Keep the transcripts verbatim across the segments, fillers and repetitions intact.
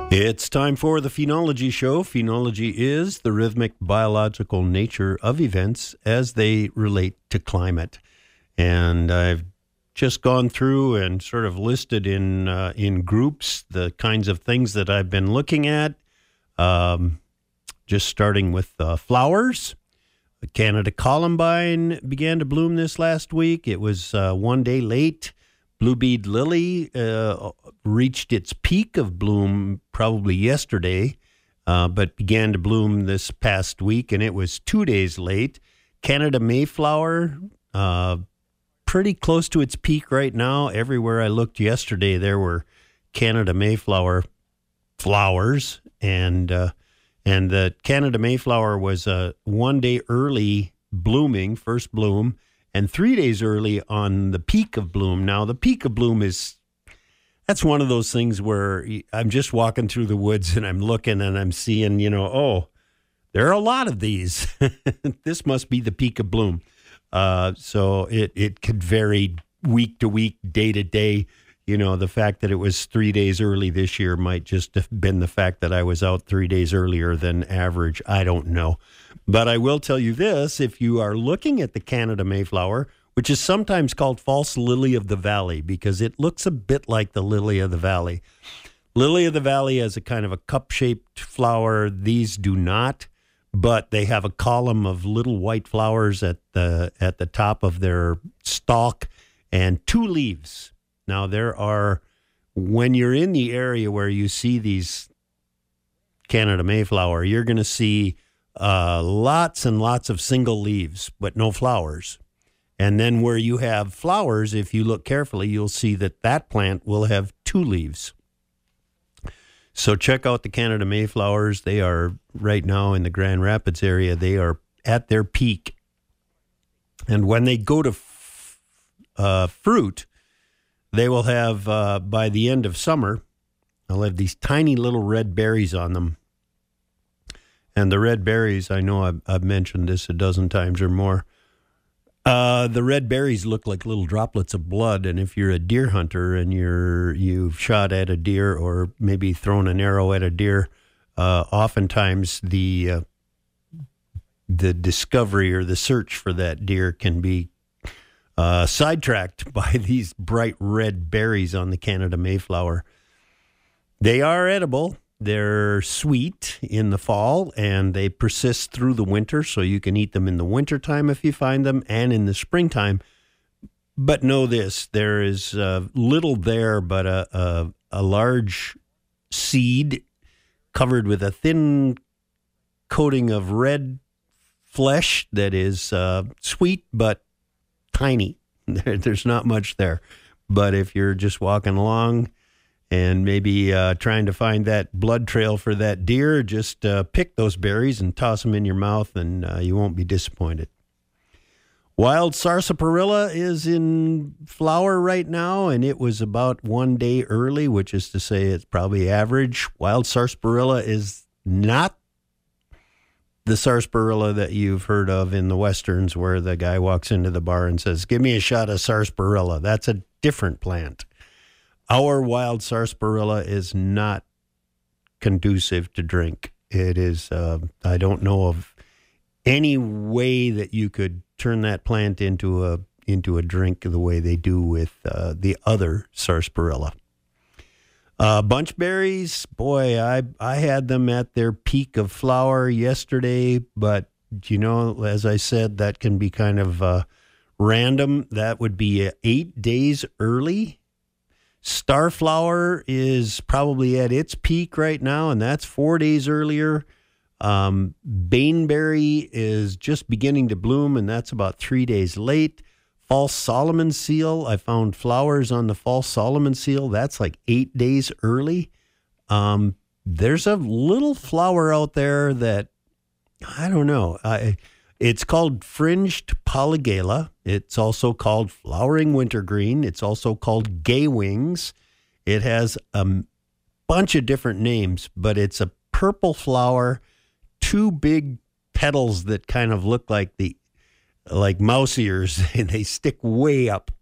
It's time for the Phenology Show. Phenology is the rhythmic biological nature of events as they relate to climate. And I've just gone through and sort of listed in uh, in groups the kinds of things that I've been looking at. Um, just starting with uh, flowers. The Canada Columbine began to bloom this last week. It was uh, one day late. Blue-bead lily uh, reached its peak of bloom probably yesterday, uh, but began to bloom this past week, and it was two days late. Canada Mayflower, uh, pretty close to its peak right now. Everywhere I looked yesterday, there were Canada Mayflower flowers, and uh, and the Canada Mayflower was uh, one day early blooming, first bloom, and three days early on the peak of bloom. Now, the peak of bloom is, that's one of those things where I'm just walking through the woods and I'm looking and I'm seeing, you know, oh, there are a lot of these. This must be the peak of bloom. Uh, so it, it could vary week to week, day to day. You know, the fact that it was three days early this year might just have been the fact that I was out three days earlier than average. I don't know. But I will tell you this, if you are looking at the Canada Mayflower, which is sometimes called false lily of the valley because it looks a bit like the lily of the valley. Lily of the valley has a kind of a cup-shaped flower. These do not, but they have a column of little white flowers at the at the top of their stalk and two leaves. Now, there are, when you're in the area where you see these Canada Mayflower, you're going to see uh, lots and lots of single leaves, but no flowers. And then where you have flowers, if you look carefully, you'll see that that plant will have two leaves. So check out the Canada Mayflowers. They are right now in the Grand Rapids area. They are at their peak. And when they go to f- uh, fruit, they will have, uh, by the end of summer, they'll have these tiny little red berries on them. And the red berries, I know I've, I've mentioned this a dozen times or more. Uh, the red berries look like little droplets of blood. And if you're a deer hunter and you're, you've shot at a deer or maybe thrown an arrow at a deer, uh, oftentimes the, uh, the discovery or the search for that deer can be Uh, sidetracked by these bright red berries on the Canada Mayflower. They are edible. They're sweet in the fall, and they persist through the winter, so you can eat them in the wintertime if you find them, and in the springtime. But know this, there is uh, little there but a, a, a large seed covered with a thin coating of red flesh that is uh, sweet but tiny. There, there's not much there. But if you're just walking along and maybe uh, trying to find that blood trail for that deer, just uh, pick those berries and toss them in your mouth, and uh, you won't be disappointed. Wild sarsaparilla is in flower right now, and it was about one day early, which is to say it's probably average. Wild sarsaparilla is not the sarsaparilla that you've heard of in the Westerns where the guy walks into the bar and says, give me a shot of sarsaparilla. That's a different plant. Our wild sarsaparilla is not conducive to drink. It is, uh, I don't know of any way that you could turn that plant into a into a drink the way they do with uh, the other sarsaparilla. Uh, bunchberries, boy, I I had them at their peak of flower yesterday, but, you know, as I said, that can be kind of uh, random. That would be uh, eight days early. Starflower is probably at its peak right now, and that's four days earlier. Um, Baneberry is just beginning to bloom, and that's about three days late. False Solomon seal, I found flowers on the false Solomon seal. That's like eight days early. Um, there's a little flower out there that, I don't know. I, it's called fringed polygala. It's also called flowering wintergreen. It's also called gay wings. It has a bunch of different names, but it's a purple flower, two big petals that kind of look like the like mouse ears, and they stick way up,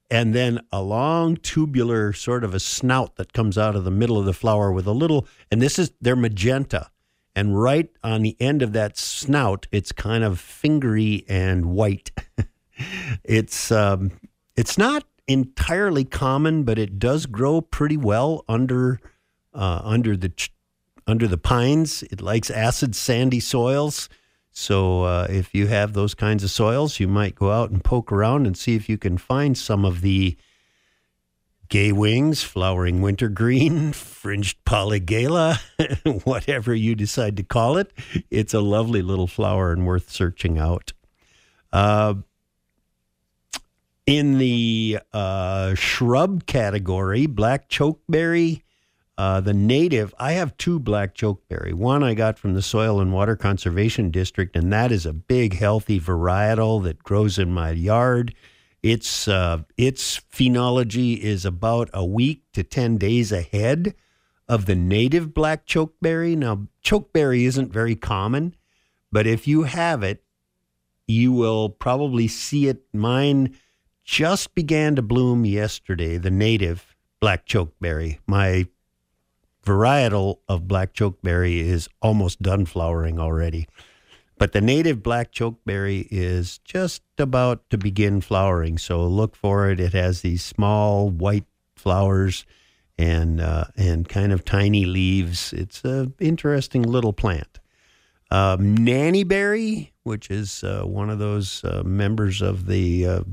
and then a long tubular sort of a snout that comes out of the middle of the flower with a little, and this is, they're magenta. And right on the end of that snout, it's kind of fingery and white. It's um, it's not entirely common, but it does grow pretty well under uh, under the under the pines. It likes acid, sandy soils. So uh, if you have those kinds of soils, you might go out and poke around and see if you can find some of the gay wings, flowering wintergreen, fringed polygala, whatever you decide to call it. It's a lovely little flower and worth searching out. Uh, in the uh, shrub category, black chokeberry, uh, the native, I have two black chokeberry. One I got from the Soil and Water Conservation District, and that is a big, healthy varietal that grows in my yard. Its uh, its phenology is about a week to ten days ahead of the native black chokeberry. Now, chokeberry isn't very common, but if you have it, you will probably see it. Mine just began to bloom yesterday, the native black chokeberry. My varietal of black chokeberry is almost done flowering already. But the native black chokeberry is just about to begin flowering, so look for it. It has these small white flowers and uh, and kind of tiny leaves. It's an interesting little plant. Um, nannyberry, which is uh, one of those uh, members of the, uh,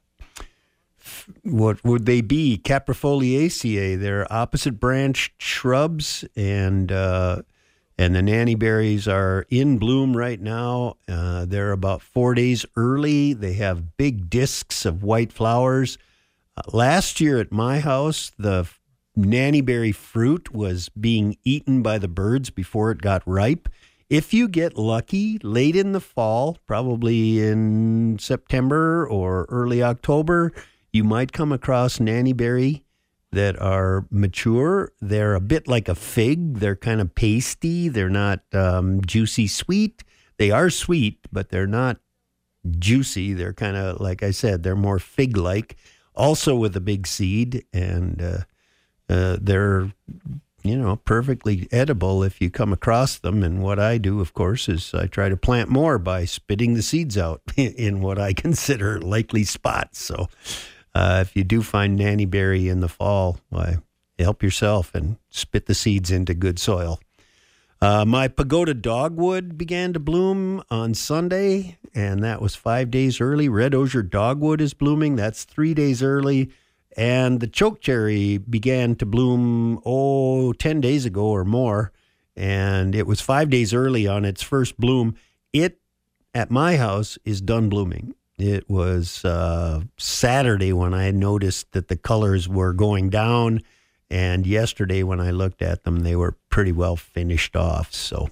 f- what would they be? Caprifoliaceae. They're opposite branch shrubs, and uh, and the nannyberries are in bloom right now. Uh, they're about four days early. They have big discs of white flowers. Uh, last year at my house, the nannyberry fruit was being eaten by the birds before it got ripe. If you get lucky late in the fall, probably in September or early October, you might come across nannyberry that are mature. They're a bit like a fig. They're kind of pasty. They're not um, juicy sweet. They are sweet, but they're not juicy. They're kind of, like I said, they're more fig-like, also with a big seed, and uh, uh, they're, you know, perfectly edible if you come across them. And what I do, of course, is I try to plant more by spitting the seeds out in what I consider likely spots. So uh, if you do find nannyberry in the fall, why, help yourself and spit the seeds into good soil. Uh, my pagoda dogwood began to bloom on Sunday, and that was five days early. Red osier dogwood is blooming. That's three days early. And the chokecherry began to bloom, oh, ten days ago or more, and it was five days early on its first bloom. It, at my house, is done blooming. It was uh, Saturday when I noticed that the colors were going down, and yesterday when I looked at them, they were pretty well finished off. So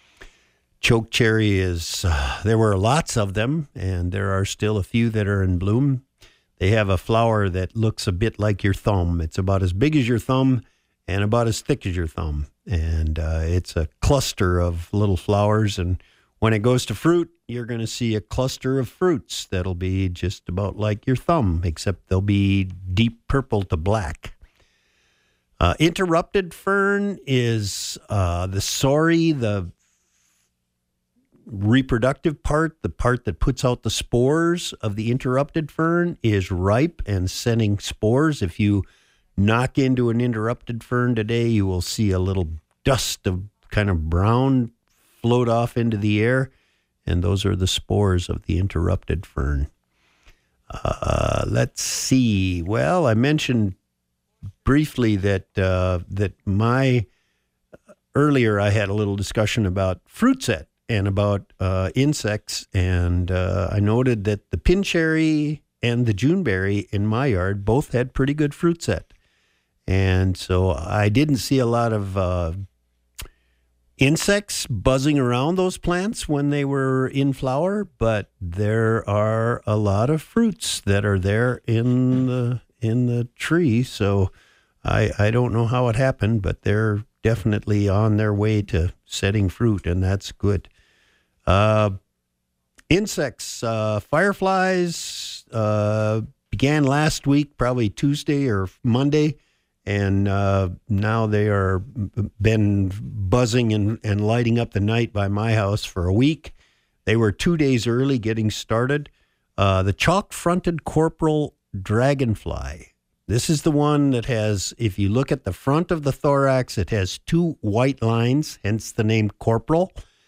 chokecherry is, uh, there were lots of them, and there are still a few that are in bloom. They have a flower that looks a bit like your thumb. It's about as big as your thumb and about as thick as your thumb. And uh, it's a cluster of little flowers. And when it goes to fruit, you're going to see a cluster of fruits that'll be just about like your thumb, except they'll be deep purple to black. Uh, interrupted fern is uh, the sorry, the reproductive part, the part that puts out the spores of the interrupted fern, is ripe and sending spores. If you knock into an interrupted fern today, you will see a little dust of kind of brown float off into the air, and those are the spores of the interrupted fern. Uh, let's see. Well, I mentioned briefly that uh, that my earlier I had a little discussion about fruit set and about uh, insects, and uh, I noted that the pin cherry and the Juneberry in my yard both had pretty good fruit set. And so I didn't see a lot of uh, insects buzzing around those plants when they were in flower, but there are a lot of fruits that are there in the in the tree. So I, I don't know how it happened, but they're definitely on their way to setting fruit, and that's good. Uh, insects, uh, fireflies, uh, began last week, probably Tuesday or Monday, and uh, now they are been buzzing and, and lighting up the night by my house for a week. They were two days early getting started. Uh, the chalk-fronted corporal dragonfly. This is the one that has, if you look at the front of the thorax, it has two white lines, hence the name corporal.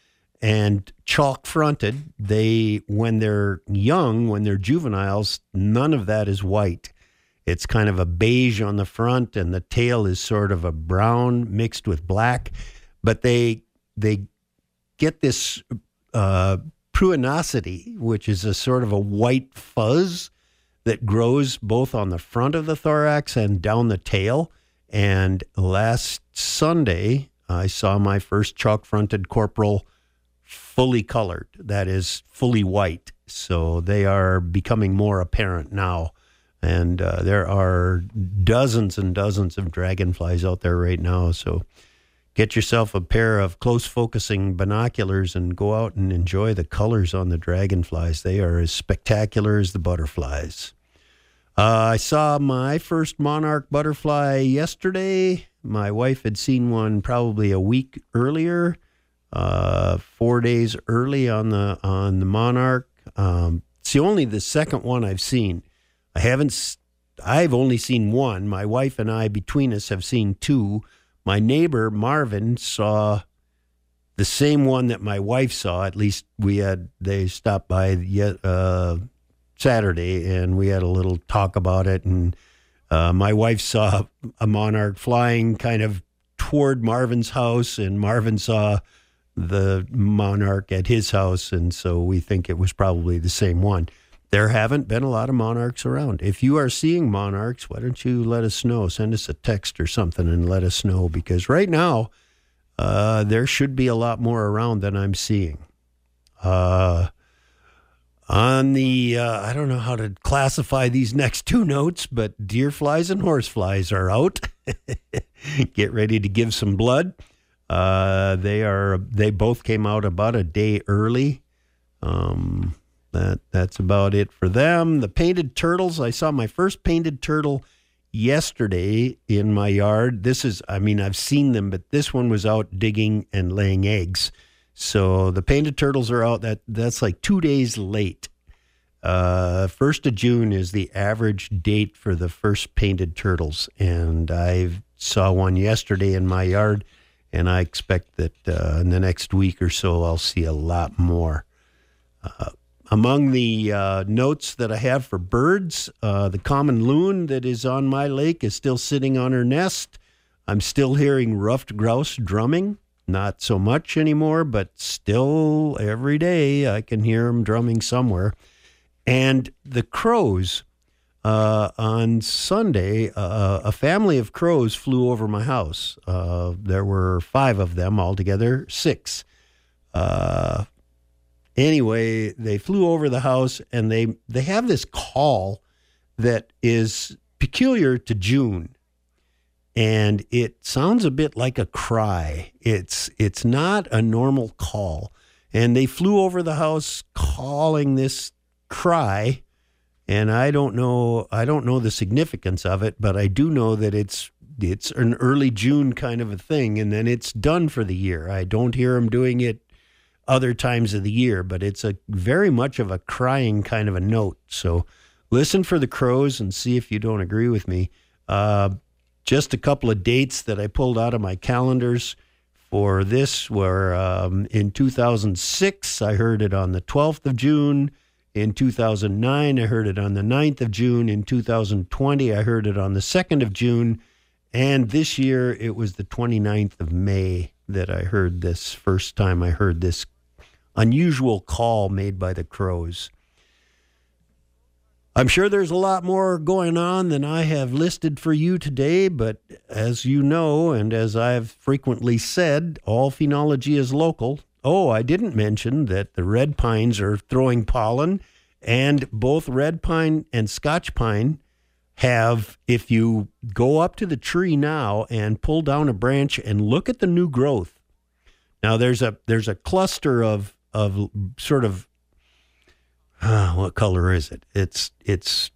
And chalk-fronted, they, when they're young, when they're juveniles, none of that is white. It's kind of a beige on the front, and the tail is sort of a brown mixed with black. But they they get this uh, pruinosity, which is a sort of a white fuzz that grows both on the front of the thorax and down the tail. And last Sunday, I saw my first chalk-fronted corporal fully colored, that is fully white. So they are becoming more apparent now. And uh, there are dozens and dozens of dragonflies out there right now. So get yourself a pair of close-focusing binoculars and go out and enjoy the colors on the dragonflies. They are as spectacular as the butterflies. Uh, I saw my first monarch butterfly yesterday. My wife had seen one probably a week earlier, uh, four days early on the on the monarch. Um, it's the only the second one I've seen. I haven't. I've only seen one. My wife and I, between us, have seen two. My neighbor Marvin saw the same one that my wife saw. At least we had. They stopped by yet. Uh, Saturday, and we had a little talk about it, and uh, my wife saw a monarch flying kind of toward Marvin's house, and Marvin saw the monarch at his house, and so we think it was probably the same one. There haven't been a lot of monarchs around. If you are seeing monarchs, why don't you let us know? Send us a text or something and let us know, because right now uh, there should be a lot more around than I'm seeing. Uh On the, uh, I don't know how to classify these next two notes, but deer flies and horse flies are out. Get ready to give some blood. Uh, they are, they both came out about a day early. Um, that that's about it for them. The painted turtles, I saw my first painted turtle yesterday in my yard. This is, I mean, I've seen them, but this one was out digging and laying eggs. So the painted turtles are out. That that's like two days late. Uh, first of June is the average date for the first painted turtles, and I saw one yesterday in my yard, and I expect that uh, in the next week or so I'll see a lot more. Uh, among the uh, notes that I have for birds, uh, the common loon that is on my lake is still sitting on her nest. I'm still hearing ruffed grouse drumming. Not so much anymore, but still every day I can hear them drumming somewhere. And the crows, uh, on Sunday, uh, a family of crows flew over my house. Uh, there were five of them altogether, six. Uh, anyway, they flew over the house, and they, they have this call that is peculiar to June. And it sounds a bit like a cry. It's it's not a normal call. And they flew over the house calling this cry. And I don't know I don't know the significance of it, but I do know that it's it's an early June kind of a thing, and then it's done for the year. I don't hear them doing it other times of the year, but it's a very much of a crying kind of a note. So listen for the crows and see if you don't agree with me. Uh Just a couple of dates that I pulled out of my calendars for this were um, in two thousand six, I heard it on the twelfth of June. In two thousand nine, I heard it on the ninth of June. In two thousand twenty, I heard it on the second of June. And this year, it was the twenty-ninth of May that I heard this, first time I heard this unusual call made by the crows. I'm sure there's a lot more going on than I have listed for you today, but as you know, and as I've frequently said, all phenology is local. Oh, I didn't mention that the red pines are throwing pollen, and both red pine and Scotch pine have, if you go up to the tree now and pull down a branch and look at the new growth. Now there's a there's a cluster of of sort of Uh, what color is it? It's it's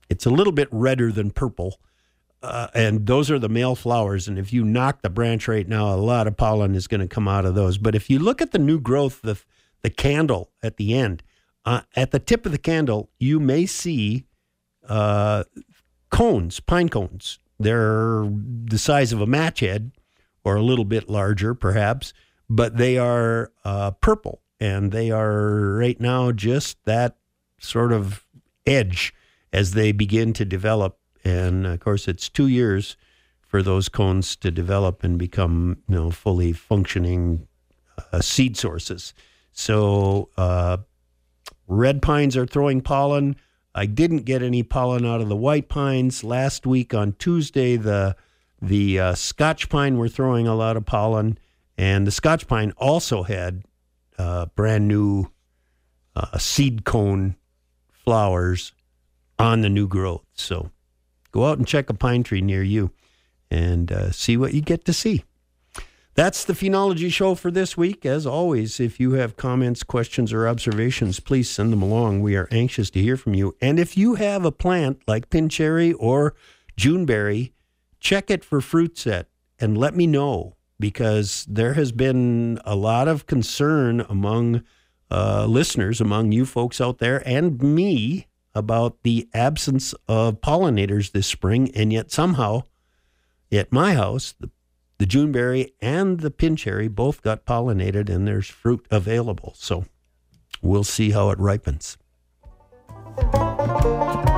It's a little bit redder than purple. Uh, and those are the male flowers. And if you knock the branch right now, a lot of pollen is going to come out of those. But if you look at the new growth, the the candle at the end, uh, at the tip of the candle, you may see uh, cones, pine cones. They're the size of a match head or a little bit larger, perhaps, but they are uh, purple. And they are right now just that sort of edge as they begin to develop. And of course, it's two years for those cones to develop and become, you know, fully functioning uh, seed sources. So uh, red pines are throwing pollen. I didn't get any pollen out of the white pines. Last week on Tuesday, the the uh, Scotch pine were throwing a lot of pollen. And the Scotch pine also had uh, brand new uh, seed cone flowers on the new growth. So go out and check a pine tree near you and uh, see what you get to see. That's the Phenology Show for this week. As always, if you have comments, questions, or observations, please send them along. We are anxious to hear from you. And if you have a plant like pincherry or Juneberry, check it for fruit set and let me know, because there has been a lot of concern among uh, listeners, among you folks out there, and me, about the absence of pollinators this spring, and yet somehow at my house, the, the Juneberry and the pincherry both got pollinated and there's fruit available. So we'll see how it ripens.